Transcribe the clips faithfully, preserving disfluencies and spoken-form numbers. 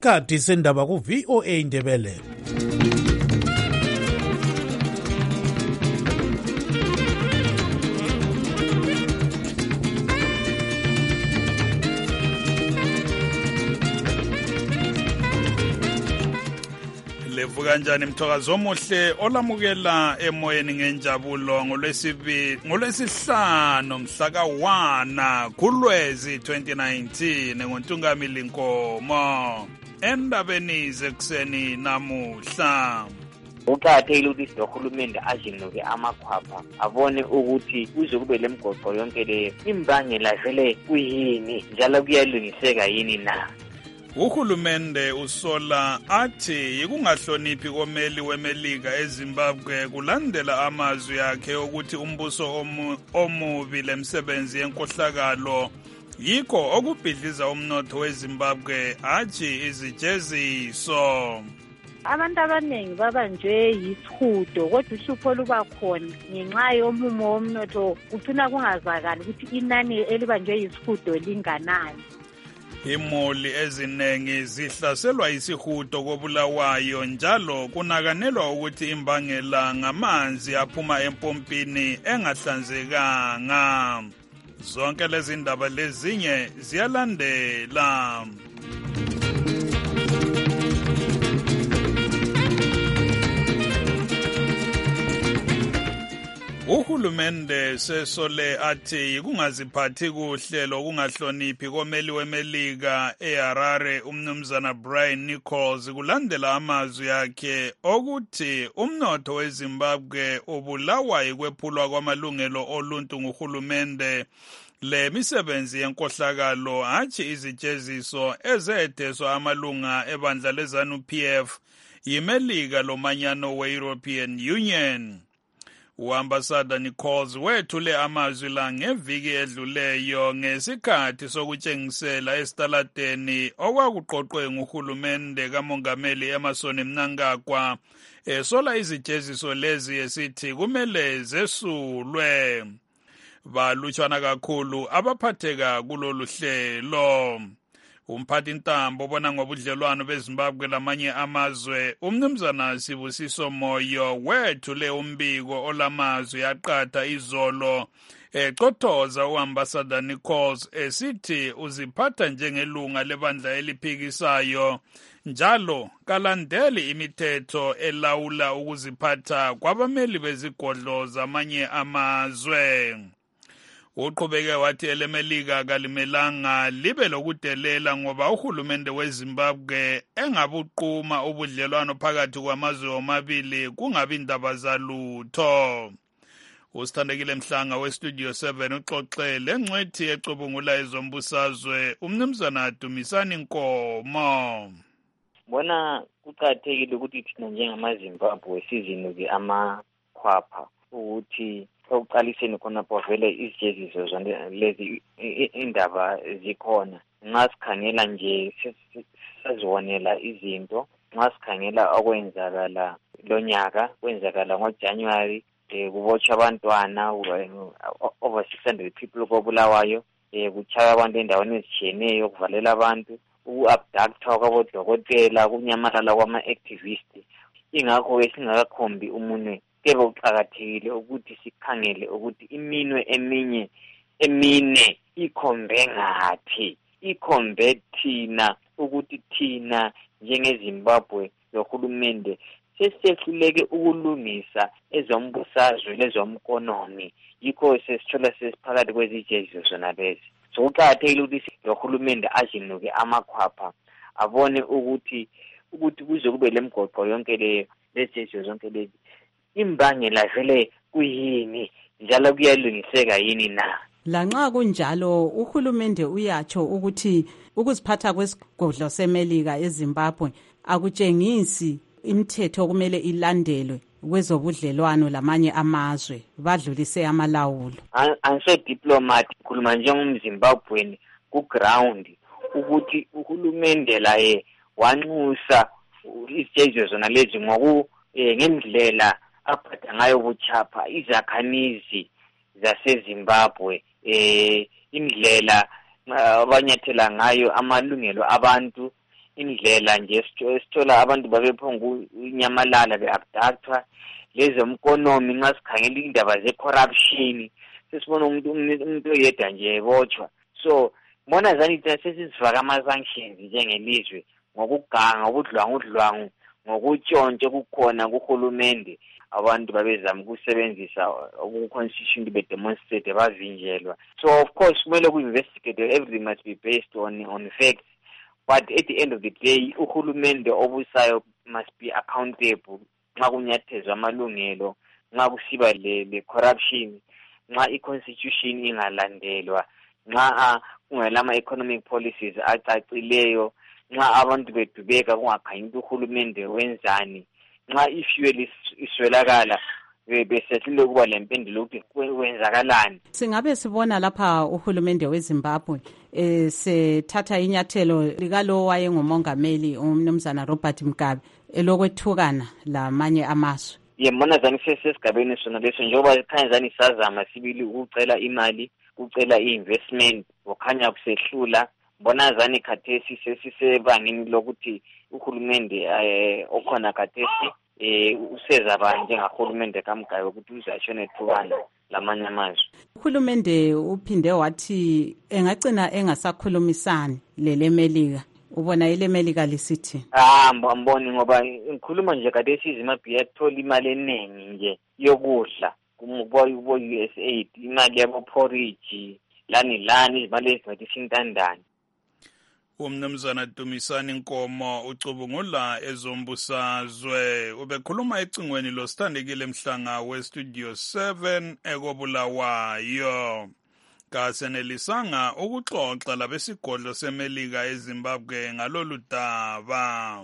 isikhathi sendaba ku-V O A Ndebele. Levuka njani mthokazi omuhle olamukela emoyeni ngenjabulo ngolwesibi ngolwesihlanu mhla ka one kuLwezi twenty nineteen ngoNtungamili Nkomo endabeni zekuseni namuhla. Uqathele ukuthilohulumende ajinuke amakhwapha abone ukuthi kuzokube lemgoqo yonke leyo imbangela vele kuyini njalo kuyalungiseka yini na. Uhulumende usola athi yikungahloniphi komeli weMelika eZimbabwe kulandela amazwi yakhe ukuthi umbuso omu, omubi lemsebenzi yenkohlakalo yikho okubhidliza umnotho weZimbabwe athi izijeziso. Abantu abaningi babanjwe yisihudo kodwa uhlupho luba khona ngenxa yomumo womnotho ugcina kungazakali ukuthi inani elibanjwe yisihudo linganani. Imoli ezinengi zihlaselwa isihudo kobulawayo njalo kunakanelwa ukuthi imbangela ngamanzi aphuma empompini engahlanzekanga. Zonke lezi ndaba lezinye ziyalandela. Uhulumende sesole athi kungaziphathi kuhle lokungahloniphi komeli weMelika eHarare umnumzana Brian Nichols kulandela amazwi yakhe okuthi umnotho weZimbabwe ubulawa yikwephulwa kwamalungelo oluntu nguhulumende le misebenzi yenkohlakalo hatshi izijeziso ezetheswa amalunga ebandla leZANU P F yiMelika lomanyano we-European Union. U-Ambassador Nichols wethule amazwi la ngeviki edluleyo ngesikhathi sokutshengisela esitaladeni okwakuqoqwe nguhulumende kamongameli Emmerson Mnangagwa esola izijeziso lezi esithi kumele zesulwe. Balutshwana kakhulu abaphatheka kulolu hlelo. Umphathi ntambo obona ngobudlelwano beZimbabwe lamanye amazwe umnumzana Sibusiso Moyo wethule umbiko olamazwi yaqatha izolo eqothoza uAmbassador Nichols esithi uziphatha njengelunga lebandla eliphikisayo njalo kalandeli imithetho elawula ukuziphatha kwabameli bezigodlo zamanye amazwe. Uqhubeke wathi eleMelika kalimelanga libe lokudelela ngoba uhulumende weZimbabwe engabuquma ubudlelwano phakathi kwamazwe omabili kungabi indaba zalutho. Usithandekile Mhlanga weStudio seven uxoxele ngcwethi ecubungula ezombusazwe umnumzana Dumisani Nkomo. Bona kuqathekile ukuthi thina njengamaZimbabwe sizinuke amakhwapha ukuthi okuqaliseni khona povele izijeziso lezi indaba zikhona. Nxa sikhangela nje sazibonela izinto, nxa sikhangela okwenzakala lonyaka kwenzakala ngoJanuary kubotshwa abantwana over six hundred people kobulawayo, kuchaya abantu endaweni ezitshiyeneyo, kuvalela abantu, uku-abductwa kwabodokotela, kunyamalala kwama-activist. Ingakho esingakakhombi umunwe kebe uqakathekile ukuthi sikhangele ukuthi iminwe eminye emine ikhombe ngathi, ikhombe thina ukuthi thina njengeZimbabwe lohulumende sesihluleke ukulungisa ezombusazwe lezomkonomi, yikho sesithola sesiphakathi kwezijeziso zona lezi. So kuqakathekile ukuthi lohulumende ajinuke amakhwapha abone ukuthi ukuthi kuzokube lemgoqo yonke leyo lezijeziso zonke lezi imbangela vele kuyini njalo kuyalungiseka yini na. Lanxa kunjalo uhulumende uyatsho ukuthi ukuziphatha kwesigodlo seMelika eZimbabwe akutshengisi imithetho kumele ilandelwe kwezobudlelwano lamanye amazwe badlulise amalawulo. Anso diplomat khuluma njengomZimbabweni ku ground ukuthi uhulumende laye wanxusa izijeziso zona lezi ngoku ngendlela aphatha ngayo buchapha izakhamizi zaseZimbabwe, eh indlela abanyathela ngayo amalungelo abantu, indlela nje esithola abantu babephonga inyamalala be-abductwa lezomkonomi nxa sikhangela indaba ze-corruption sesibona umuntu umuntu oyedwa nje ebotshwa. So bona zani thina sesizifaka ama-sanctions njengelizwe ngokuganga ubudlwangudlwangu ngokutshontshe kukhona kuhulumende abantu babezama ukusebenzisa uku-constitution be-demonstrate bavinjelwa. So of course kumele ku-investigate, everything must be based on on facts, but at the end of the day uhulumende obusayo must be accountable nxa kunyathezwa amalungelo, nxa kusiba le corruption, nxa i-constitution ingalandelwa, nxa kungelama economic policies acacileyo, nxa abantu bedubeka kungakhanyi ukuthi uhulumende wenzani, nxa ifuel iswelakala besehlule kuba lempendulo ukuthi kwenzakalani. Singabe sibona lapha uhulumende weZimbabwe esethatha inyathelo likalo wayengumongameli umnumzana Robert Mugabe elokwethukana lamanye amazwe. Yembona zani sesigabeni sona leso njengoba khanya zani sazama sibili ukucela imali, ukucela i-investment, okhanya kusehlula. Bona zani khathesi sesisebangeni lokuthi uhulumende eh okhona khathesi eh useza ba njengahulumende kaMgabe ukuthi uzashona ethukana lamanye amazwe. Uhulumende uphinde wathi engagcina engasakhulumisani lelemelika. Ubona ilemelika lisithi? Ah mboni ngoba ngikhuluma nje khathesi iZimbabwe yathola imali eningi nje yokudla kumbo U S A I D, imali yabo porridge lani lani imali ezimathi sintandani. Umnumzana Dumisani Nkomo ucubungula ezombusazwe ubekhuluma ecingweni losithandekile Mhlanga we-Studio seven ekobulawayo. Kasenelisanga ukuxoxa labesigodlo semelika eZimbabwe ngalolu daba.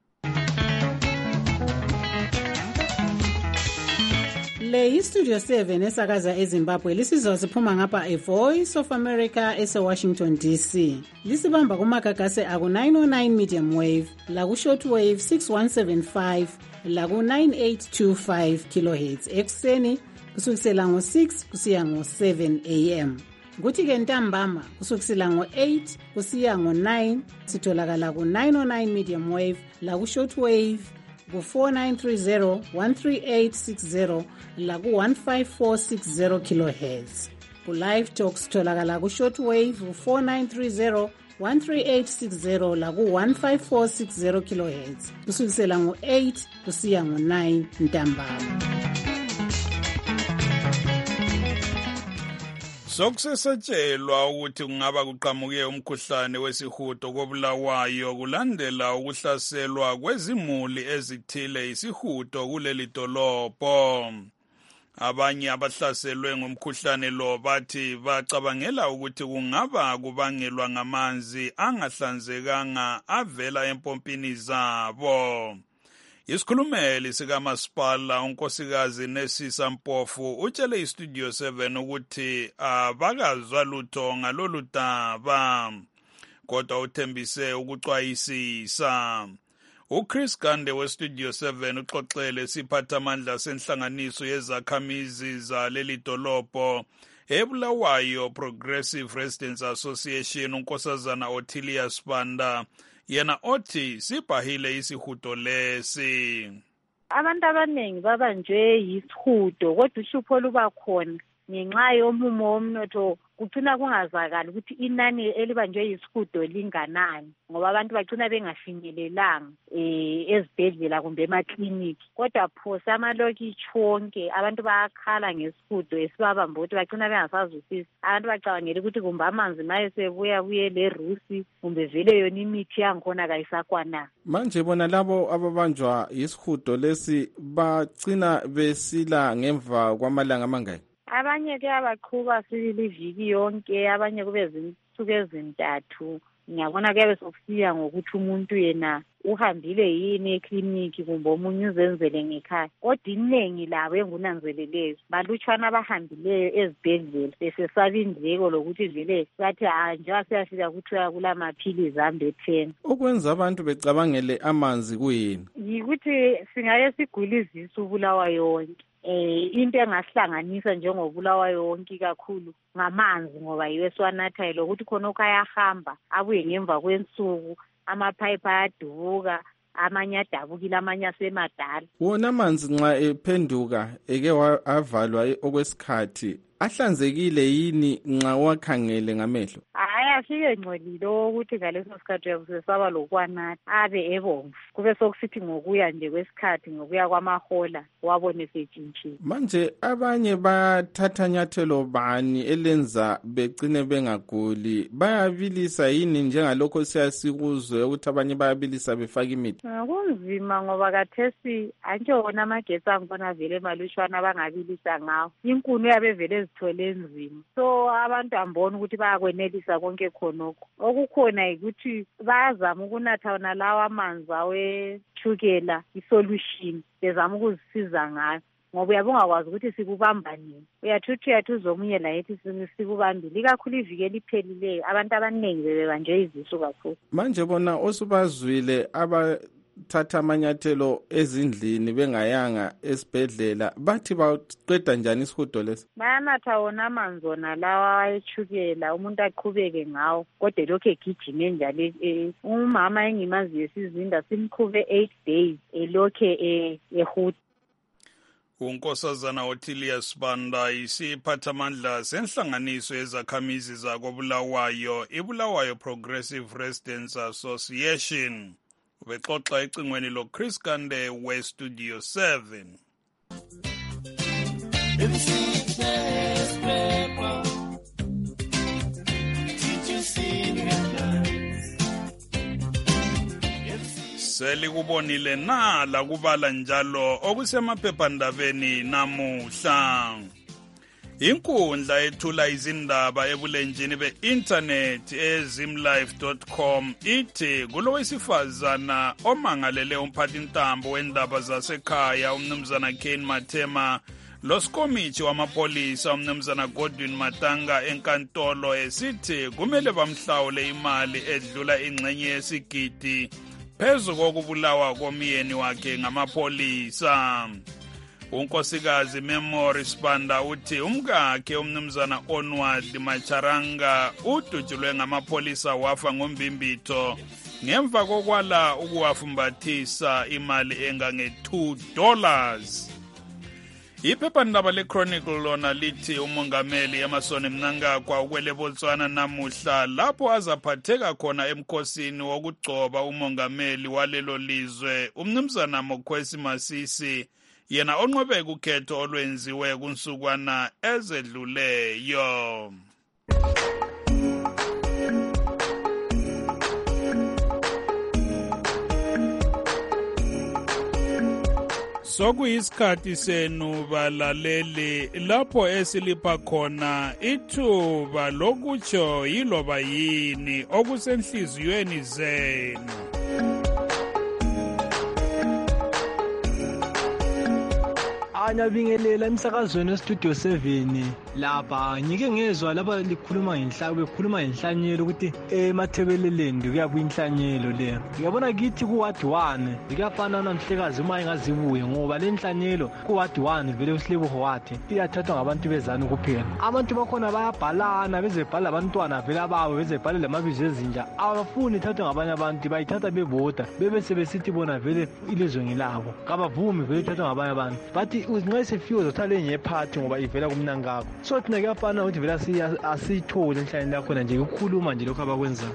Le yi-Studio seven esakaza eZimbabwe lisizwa siphuma ngapha e-Voice of America ese-Washington D C. Lisibamba kumagagase aku-nine oh nine medium wave, laku-short wave six one seven five, laku-nine eight two five kilohertz ekuseni kusukisela ngo-six kusiya ngo-seven a m. Kuthi-ke ntambama kusukisela ngo-eight kusiya ngo-nine sitholakala ku-nine oh nine medium wave, laku-short wave ku-four nine three zero, one three eight six zero, laku-one five four six zero kilohertz. Ku-live talk sitholakala ku-short wave ku-four nine three zero, one three eight six zero, laku-one five four six zero kilohertz kusukisela ngo-eight kusiya ngo-nine ntambama. Sokusetshelwa ukuthi kungaba kuqhamuke umkhuhlane wesihudo kobulawayo kulandela ukuhlaselwa kwezimuli ezithile isihudo kuleli dolobho. Abanye abahlaselwe ngumkhuhlane lo bathi bacabangela ukuthi kungaba kubangelwa ngamanzi angahlanzekanga avela empompini zabo. Isikhulumeli sikamasipala unkosikazi Nesisa Mpofu utshele iStudio seven ukuthi abakazwa lutho ngalolu daba kodwa uthembise ukucwayisisa. uChris Gande weStudio seven uxoxele siphathamandla senhlanganiso yezakhamizi zaleli dolobho eBulawayo Progressive Residents Association unkosazana Ottilia Spanda yena othi sibhahile isihudo lesi. Abantu abaningi babanjwe yisihudo kodwa uhlupho luba khona ngenxa yomumo womnotho kugcina kungazakala ukuthi inani elibanjwe yisihudo linganani ngoba abantu bagcina bengafinyelelanga eh ezibhedlela kumbe emakliniki kodwa phosa amalokitshi wonke abantu bayakhala ngesihudo esibabamba ukuthi bagcina bengasazwisisi. Abantu bacabangela ukuthi kumbe amanzi maye sebuya buye lerusi kumbe vele yona imithi yankhona kayisakwana. Manje bona labo ababanjwa yisihudo lesi bagcina besila ngemva kwamalanga amangaki? Abanye kuyabaqhuba sibili iviki yonke, abanye kube zinsuku ezintathu. Ngiyabona kuyabe sokusiya ngokuthi umuntu yena uhambile yini ekliniki kumbe omunye uzenzele ngekhaya. Kodwa iningi labo engunanzeleleyo balutshwana abahambileyo ezibhedlela besesaba indleko lokuthi vele bathi njengoba siyafika kuthiwa kulamaphilizi ambe ten. Ukwenza abantu becabangele amanzi kuyini? Yikuthi singaye sigulizisa uBulawayo yonke. Eh into engasihlanganisa njengobulawayo wonke kakhulu ngamanzi ngoba yiwe siwanathayo lokuthi khona okayahamba abuye ngemva kwensuku amapipe ayadubuka, amanye adabukile, amanye asemadala. Wona amanzi nxa ephenduka eke avalwa okwesikhathi ahlanzekile yini nxa wakhangele ngamehlo? Hayi, afike ngcolile ukuthi ngaleso sikhathi uyabusesaba lokwanatha abe ebomvu, kube sokusithi ngokuya nje kwesikhathi, ngokuya kwamahola wabone setshintshile. Manje abanye bathatha nyathelo bani elenza begcine bengaguli? Bayabilisa yini njengalokho siyasikuzwe ukuthi abanye bayabilisa befaka imithi? Kunzima ngoba kathesi antsho wona amagetsi angibona vele malutshwana abangabilisa ngawo, inkuni yabe vele ezithole enzima. So abantu ambona ukuthi bayakwenelisa konke khonokho. Okukhona ukuthi bayazama ukunatha wona lawa amanzi awethukela, isolution, bezama ukuzisiza ngayo. Ngoba uyabe ungakwazi ukuthi sikubamba nini. Uyathuthi uyathuza omunye layethi sikubambile. Ikakhulu iviki eliphelileyo abantu abaningi bebebanjwe izisu kakhulu. Manje bona osubazwile abathatha amanyathelo ezindlini bengayanga esibhedlela bathi baqeda njani isihudo lesi? Bayanatha wona amanzi wona lawa awethukela, umuntu aqhubeke ngawo kodwa lokhu egijime njalo. Umama engimaziyo sizinda simqhube eight days elokhe ehuda. uNkosazana Ottilius Banda isiphathamandla senhlanganiso yezakhamizi zakobulawayo iBulawayo Progressive Residents Association ubexoxa ecingweni lo Chris Kande we Studio seven. Selikubonile na la kubala njalo okusemaphephandabeni namuhla. Inkundla ethula izindaba ebulenjini be-internet ezimlive dot com ithi kulowesifazana omangalele umphathintambo wendaba zasekhaya umnumzana Kane Mathema loskomithi wamapolisa umnumzana Godwin Matanga enkantolo esithi kumele bamhlawule imali edlula ingxenye yesigidi phezu kokubulawa komyeni wakhe ngamapolisa. Unkosikazi Memory Sibanda uthi umkakhe umnumzana Onward Macharanga udutshulwe ngamapolisa wafa ngombimbitho ngemva kokwala ukuwafumbathisa imali engange two dollars. Iphephandaba leChronicle lona lithi umongameli Emmerson Mnangagwa ukwele Botswana namuhla lapho azaphatheka khona emkhosini wokugcoba umongameli walelo lizwe umnumzana Mokwesi Masisi yena onqobe ukhetho olwenziwe kunsukwana ezedluleyo. Sokuyisikhathi senu balaleli lapho esilipha khona ithuba lokutsho yiloba yini okusenhliziyweni zenu. Anyabingelela emsakazweni weStudio seven lapha ngike ngezwa lapha likhuluma ngenhlalo bekhuluma ngenhlanyelo ukuthi emathebeleleni kuyabuya inhlanyelo le. Ngiyabona kithi ku ward one ikafana nomhlekazi uma engazibuye ngoba le inhlanyelo ku ward one vele uSilebuho wathi iyathathwa ngabantu bezana kuphela. Abantu bakhona bayabhalana bezebhala abantwana vele abawo bezebhala lamabizo ezinja abafuni ithathwa ngabanye abantu bayithatha bevota bebe sebesithi bona vele ilizwe ngilabo kabavumi vele ithathwa ngabanye abantu bathi nxa sifike zothatha enye party ngoba ivela kumnangako. So thina kuyafana ukuthi vele asiyithole enhlanyelo yakhona nje ukukhuluma nje lokho abakwenzayo.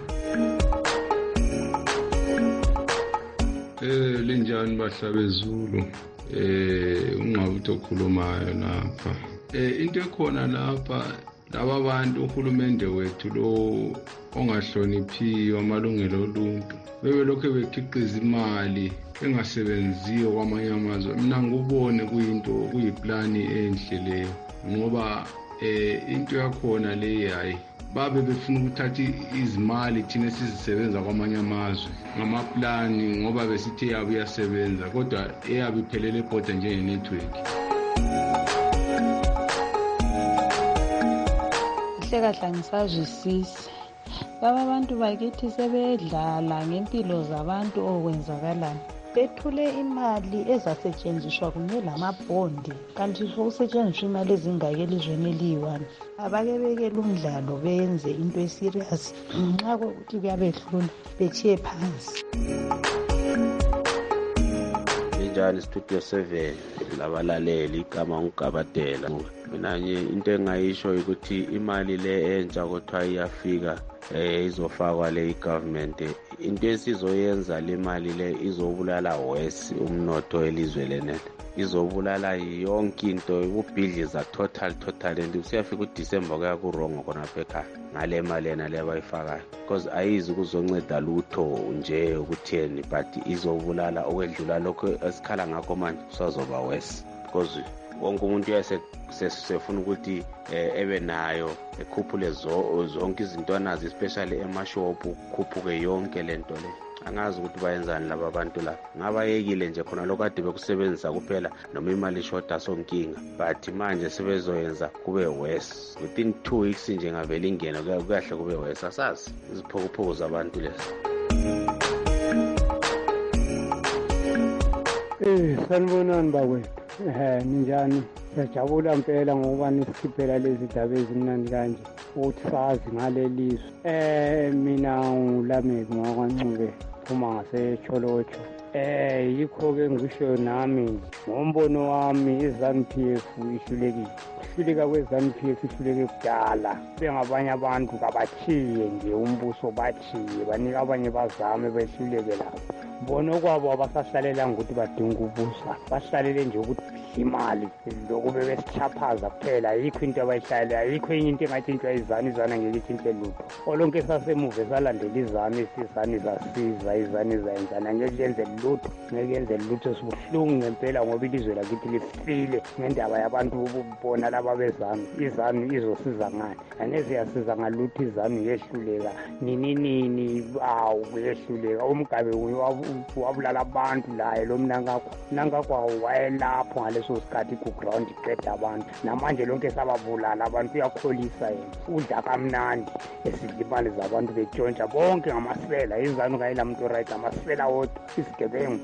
Eh linjani bahlabezulu eh ungqabutho okhulumayo lapha eh into ekhona lapha laba bantu uhulumende wethu lo ongahloniphiyo amalungelo oluntu bebe lokho bekhiqiza imali engasebenziyo kwamanye amazwe. Mina ngubone kuyinto kuyiplani enhle leyo ngoba eh into yakhona le hayi babe befuna ukuthatha izimali thina sizisebenza kwamanye amazwe ngamaplani ngoba besithi yabo iyasebenza kodwa eyabe iphelele ebhoda njenge network. Kahle ngisazwisisa baba abantu bakithi sebedlala ngempilo zabantu okwenzakalana bethule imali ezasetshenziswa kunye lamabhondi kanti sokusetshenziswa imali ezingaki elizweni eliyi-one. Abake bekele umdlalo benze into eserious nxa kokuthi kuyabehlula betshiye phansi. Njani Studio seven labalaleli igama ngugabadela. Mina nje into engayisho ukuthi imali le entsha kodwa iyafika eh izofakwa le government into esizoyenza le mali le izobulala wesi umnotho elizwe lene izobulala yonke into ubhidliza total total and usiyafika uDecember kuya ku wrong khona pheka ngale mali ena le bayifakayo because ayizi kuzonceda lutho nje ukutheni but izobulala okwedlula lokho esikhala ngakho manje sazoba wesi because wonke umuntu yase sesifuna ukuthi ebe nayo ekhuphule zonke izinto anazo especially emashop ukukhuphuke yonke lento le. Angazi ukuthi bayenzani laba bantu la. Ngabayekile nje khona lokho kade bekusebenzisa kuphela noma imali shorta sonkinga but manje sebezoyenza kube worse within two weeks nje ngavela ingena kuyahle kube worse asazi iziphokopho zabantu lezi. Eh sanibonani bakwethu. Eh ninjani? Siyajabula impela ngoba nisikhiphela lezi daba ezimnandi kanje ukuthi sazi ngalelizwe. Eh mina ngulameki ngakwancube phuma ngaseCholocho. Eh yikho ke ngisho nami ngombono wami iZANU-P F ihlulekile. Ihluleka kweZANU-P F ihluleke kudala. Bengabanye abantu kabachiye nje umbuso bachiye banika abanye bazame behluleke lapho. Bona kwabo abasahlalela ukuthi badinga ubusa bahlalele nje ukuthi imali lokube besithaphaza kuphela ayikho into abayihlalela ayikho enye into engathintshwa izani izana ngelithi into lutho olonke sasemuve salandela izani isizani zasiza izani zayenzana ngeke yenze lutho ngeke yenze lutho sibuhlungu ngempela ngoba ilizwe lakithi lifile ngendaba yabantu ubona laba bezani izani izosiza ngani aneze yasiza ngalutho izani yehluleka nini nini awu yehluleka umgabe wabulala abantu laye lo mnangakho nangakho wayelapho ngaleso sikhathi ku ground iqeda abantu namanje lonke sababulala abantu uyakholisa yena udla kamnandi esidimali zabantu betshontsha bonke ngamasela izanu kayela muntu right amasela wodwa isigebengu.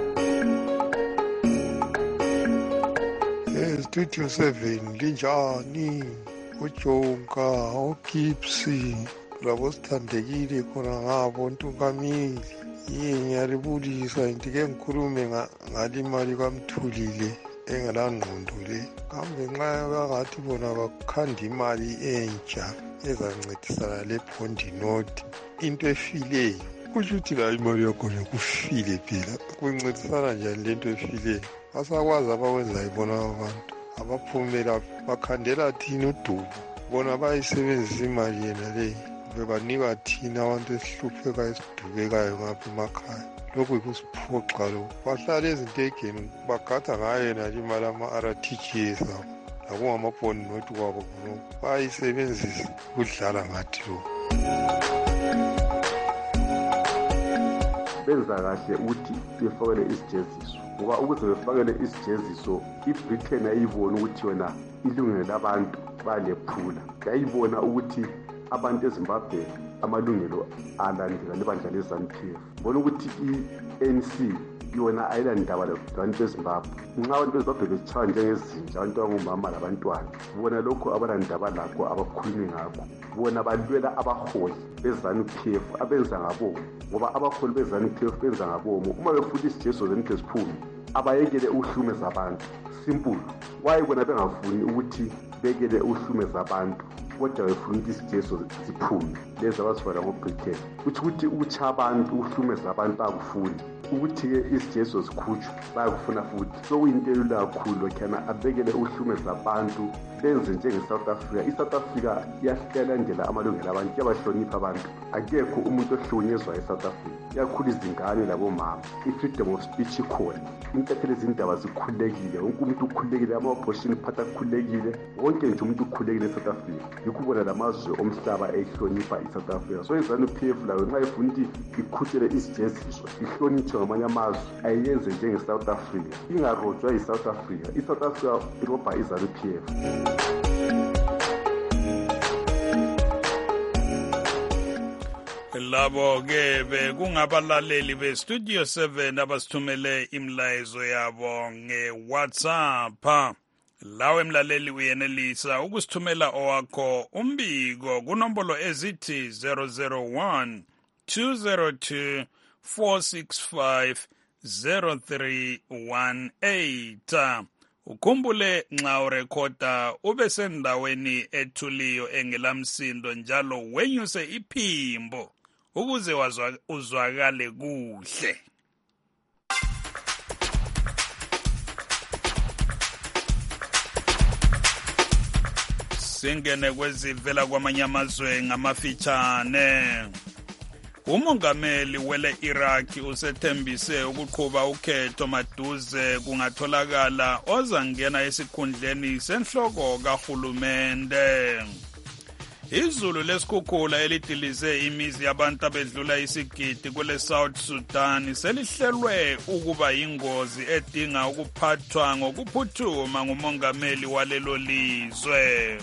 Eh Studio seven linjani uJonga uGipsy labo sithandekile khona ngabo ntungamili yini ngiyalibulisa ndike ngikhulume ngalimali kaMthulile engelangqondo le kambe nxa bakathi bona bakhanda imali entsha ezancedisana le bondi note into efileyo kusho ukuthi la imali yakhona kufile phela kuncedisana njani lento efileyo basakwazi abakwenzayo bona abantu abaphumela bakhandela thina udubo bona bayisebenzisa imali yena leyi bebanika thina abantu esihlupheka esidubekayo ngapha emakhaya lokhu yikusiphoxa lokhu bahlala ezintegeni bagada ngayo yena imali ama-R T G S abo lakungamabhondi nothi kwabo khonoko bayisebenzisa ukudlala ngathi lokhu. Benza kahle ukuthi befakele isijeziso ngoba ukuze befakele isijeziso iBritain ayibona ukuthi yona ilungelo labantu balephula yayibona ukuthi abantu eZimbabwe amalungelo alandela lebandla leZANU-P F bona ukuthi i-N C yona ayilandaba labantu eZimbabwe nxa abantu beZimbabwe besitshaya njengezinja abantu abangomama labantwana bona lokho abalandaba lakho abakhulumi ngakho bona balwela abaholi beZANU-P F abenza ngabomo ngoba abaholi beZANU-P F benza ngabomo uma befuna isijeziso zenike ziphume abayekele uhlumeza abantu simple why bona bengafuni ukuthi bekele uhlumeza abantu kodwa befuna ukuthi isijeziso ziphume lezi abasifana ngoBritain kuthi ukuthi ukutsha abantu uhlumeza abantu bakufuni ukuthi-ke isijeziso zikhutshwe bayakufuna futhi sokuyinto elula kakhulu lokhana abekele uhlumeza abantu benze njenge-South Africa. I-South Africa iyalandela amalungelo abantu iyabahlonipha abantu akekho umuntu ohlukunyezwayo e-South Africa iyakhulu izingane labomama i-freedom of speech ikhona intatheli izindaba zikhululekile wonke umuntu ukhululekile ama-abortion phatha kukhululekile wonke nje umuntu ukhululekile e-South Africa yikho ubona lamazwe omhlaba eyihlonipha i-South Africa so i-ZANU-P F layo nxa ifuna ukuthi ikhutshele isijeziso ihlonitshwe ngamanye amazwe ayiyenze njenge-South Africa ingarojwa yi-South Africa i-South Africa irobha i-ZANU-P F. labo ke bekungabalaleli be-Studio seven abasithumele imlayezo yabo nge-WhatsApp. Lawe mlaleli uyenelisa ukusithumela owakho umbiko kunombolo ezithi zero zero one two zero two four six five zero three one eight. Ukhumbule nxa urekhoda ube sendaweni ethuliyo engelamsindo njalo wenyuse iphimbo ukuze uzwakale kuhle. Singene kwezivela kwamanye amazwe ngamafitshane. Umongameli wele Iraq usethembise ukuqhuba ukhetho maduze kungatholakala ozangena esikhundleni senhloko kahulumende. Izulu lesikhukhula elidilize imizi yabantu abedlula isigidi kwele South Sudan selihlelwe ukuba ingozi edinga ukuphathwa ngokuphuthuma ngumongameli walelo lizwe.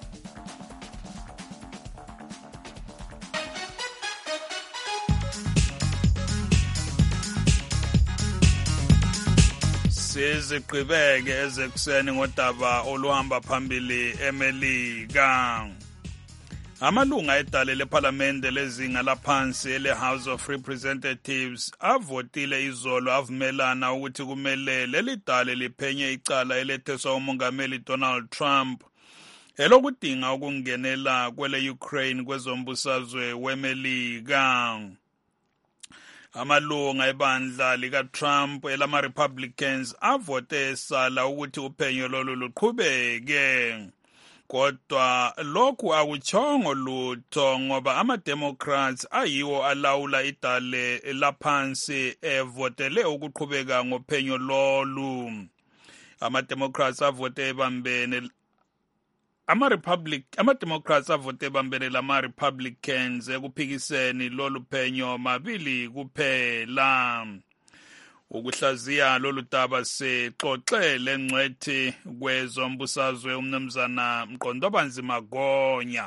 Siziqhibeke ezekuseni ngodaba oluhamba phambili eMelika. Amalunga edale lePhalamende lezinga laphansi ele-House of Representatives avotile izolo avumelana ukuthi kumele leli dale liphenye icala eletheswa umongameli Donald Trump elokudinga ukungenela kwele Ukraine kwezombusazwe weMelika. Amalunga ebandla lika-Trump elama-Republicans avote esala ukuthi uphenyo lolu luqhubeke. Kodwa lokhu akutshongo lutho ngoba ama-Democrats ayiwo alawula idale laphansi evotele ukuqhubeka ngophenyo lolu. Ama-Democrats avote ebambene Ama-Republic, ama-Democrats avote bambene lama-Republicans ekuphikiseni lolu phenyo mabili kuphela. Ukuhlaziya lolu daba sexoxe lengcwethi kwezombusazwe umnumzana Mqondobanzima Gonya.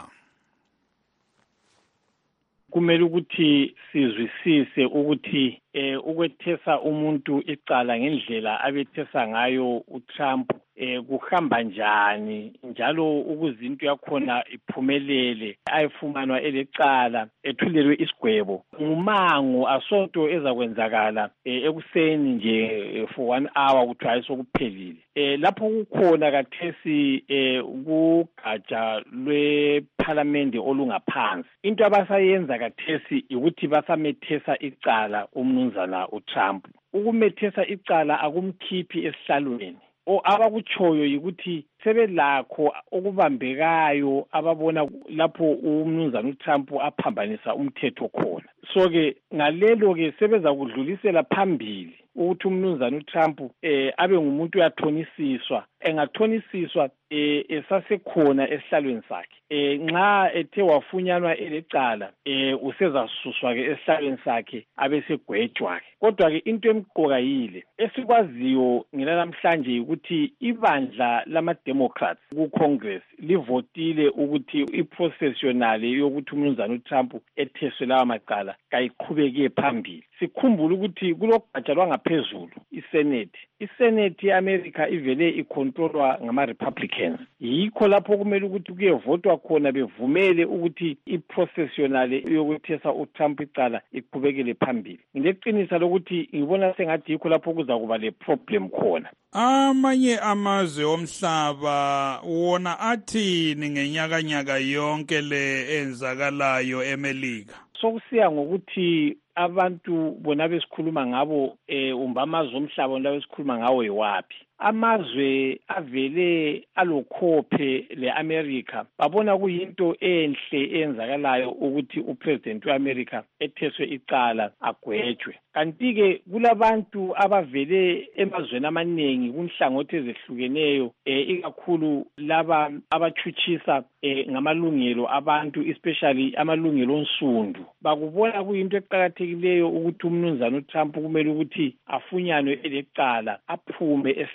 Kumele ukuthi sizwisise ukuthi eh ukwethesa umuntu icala ngendlela abethesa ngayo uTrump eh kuhamba njani njalo ukuzinto yakhona iphumelele ayifumanwa elecala ethulelwe isigwebo ngumango asonto ezakwenzakala ekuseni nje for one hour kuthiwa sokuphelile. Eh lapho kukhona kathesi eh kugatsha lwePhalamende olungaphansi into abasayenza kathesi ukuthi basamethesa icala umnumzana uTrump. Ukumethesa icala akumkhiphi esihlalweni. O abakuchoyo yikuthi sebelakho okubambekayo ababona lapho umnumzana uTrump aphambanisa umthetho khona. So ke ngalelo ke sebeza kudlulisela phambili ukuthi umnumzana uTrump eh abe ngumuntu uyathonisiswa engathonisiswa eh esasekhona esihlalweni sakhe. Eh nxa ethe wafunyanwa elecala eh usezasuswa ke esihlalweni sakhe abesegwetshwa ke. Kodwa ke into emqoka yile esikwaziyo ngelamhlanje ukuthi ibandla lama Democrats ku Congress livotile ukuthi iprocess yonale yokuthi umnumzana uTrump etheswe lawa macala kayiqhubeke phambili. Sikhumbula ukuthi kulogatsha lwangaphezulu iSenate. iSenate yeAmerica ivele icontrolwa ngama-Republicans. Yikho lapho kumele ukuthi kuyevotwa khona bevumele ukuthi iprocess yonale yokuthesa uTrump icala iqhubekele phambili. Ngileqinisa lokuthi ngibona sengathi yikho lapho kuza kuba le problem khona. Amanye amazwe omhlaba wona athini ngenyakanyaka yonke le enzakalayo eMelika? Sokusiya ngokuthi abantu bona besikhuluma ngabo eh umbamazwe omhlaba la besikhuluma ngawo yiwapi. Amazwe avele alokhophe leAmerica babona kuyinto enhle enzakalayo ukuthi upresident weAmerica etheswe icala agwetshwe. Kanti ke kulabantu abavele emazweni amaningi kunhlangothi ezehlukeneyo eh ikakhulu laba abachuchisa eh ngamalungelo abantu especially amalungelo onsundu. Bakubona kuyinto eqhakathekileyo ukuthi umnumzana uTrump kumele ukuthi afunyanwe elecala aphume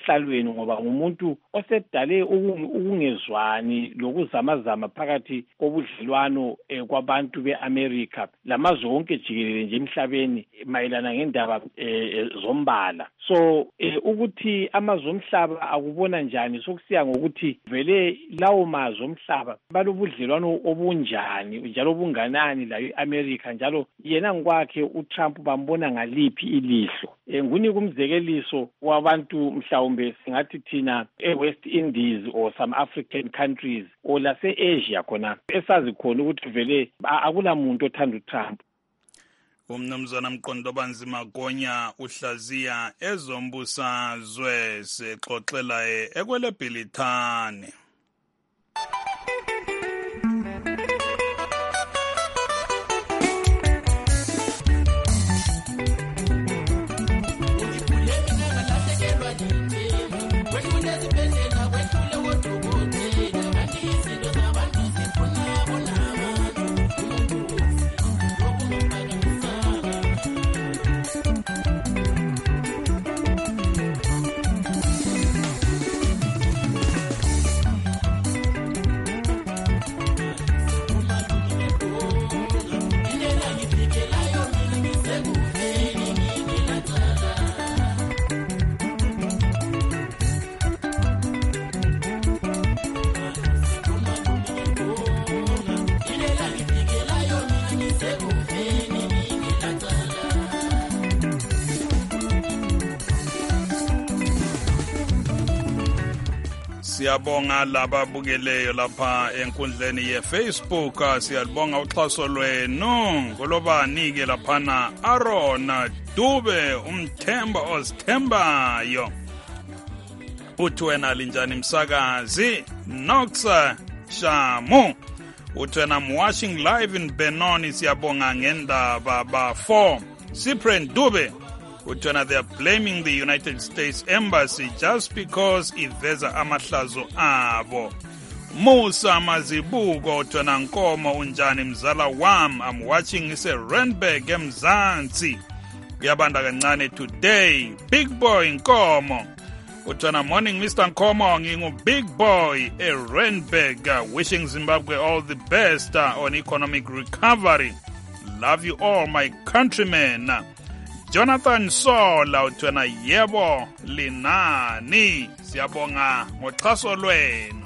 emhlalweni ngoba ngumuntu osedale ukungezwani lokuzamazama phakathi kobudlelwano eh, kwabantu beAmerica lamazwe wonke jikelele nje emhlabeni mayelana ngendaba eh, zombala. So eh, ukuthi amazwe omhlaba akubona njani sokusiya ngokuthi vele lawo mazwe omhlaba balobudlelwano obunjani njalo bunganani la eAmerica njalo yena ngokwakhe uTrump bambona ngaliphi ilihlo. Eh, nguni kumzekeliso wabantu mhlawumbe singathi thina eWest Indies or some African countries or lase Asia khona esazi khona ukuthi vele akula muntu othanda uTrump. Umnumzana Mqondo Banzima Gonya uhlaziya ezombusazwe sexoxela ekwele Bhilithane. Siyabonga laba bukeleyo lapha enkundleni yeFacebook. Siyabonga uxhaso lwenu ngolobanike laphana Aaron Dube umthemba ozithembayo. Uthi wena linjani msakazi Noxa Shamu. Uthi wena watching live in Benoni. Siyabonga ngendaba ba four Cyprian Dube. Utwana, they are blaming the United States Embassy just because iveza amahlazo abo. Musa Mazibuko utwana Nkomo unjani mzala wam. I'm watching ise Randburg eMzansi. Kuyabanda kancane today. Big boy Nkomo. Utwana morning Mister Nkomo ngingu big boy e Randburg. Wishing Zimbabwe all the best on economic recovery. Love you all my countrymen. Jonathan Sola utwana yebo linani. Siyabonga ngoxhaso lwenu.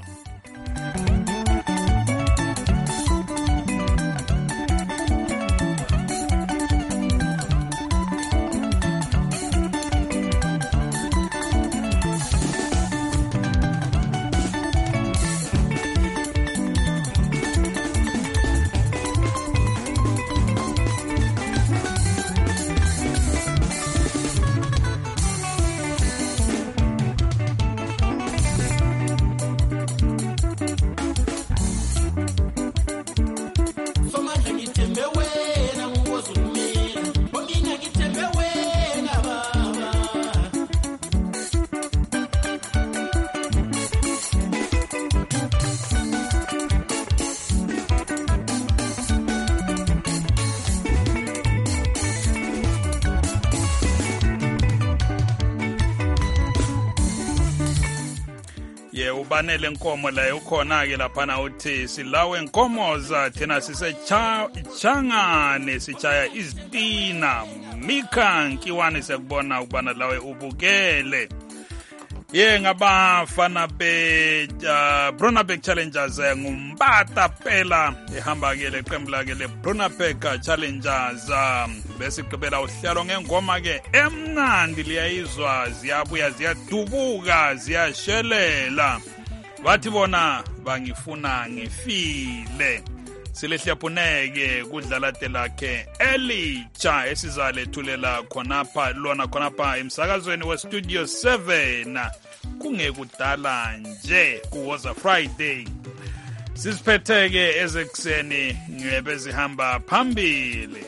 Ubanele Nkomo la ukhona ke laphana uthi silawe Nkomoza thina sisechangane sichaya izitina Mika Nkiwane sekubona ubana lawe ubukele. Ye ngabafana be uh, Brunabek Challengers ngumbata phela ehamba ke leqembu lake le Brunabek Challengers bese igqibela uhlelo ngengoma ke emnandi liyayizwa ziyabuya ziyadubuka ziyashelela. Wathi bona bangifuna ngifile. Silehlephuneke kudlalate lakhe elitsha esizalethulela khonapha lona khonapha emsakazweni we Studio seven kungekudala nje kuwoza Friday. Sisiphetheke ezekuseni ngebezihamba phambili.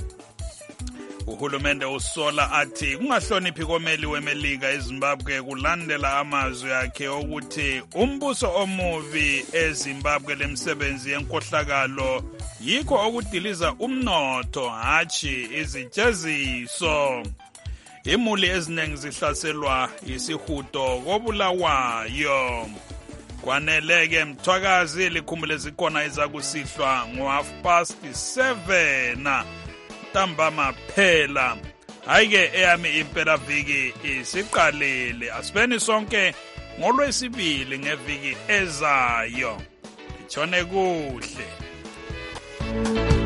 Uhulumende usola athi kungahloniphi komeli wemelika eZimbabwe kulandela amazwi akhe ukuthi umbuso omuvi eZimbabwe lemsebenzi yenkohlakalo yikho okudiliza umnotho hachi izijeziso. imuli eziningi zihlaselwa isihudo kobulawayo. Kwaneleke Mthwakazi likhumbule zikhona izakusihlwa ngo-half past seven ntambama phela. Hayi-ke eyami impelaviki isiqalile. Asibeni sonke ngolwesibili ngeviki ezayo. Itshone kuhle.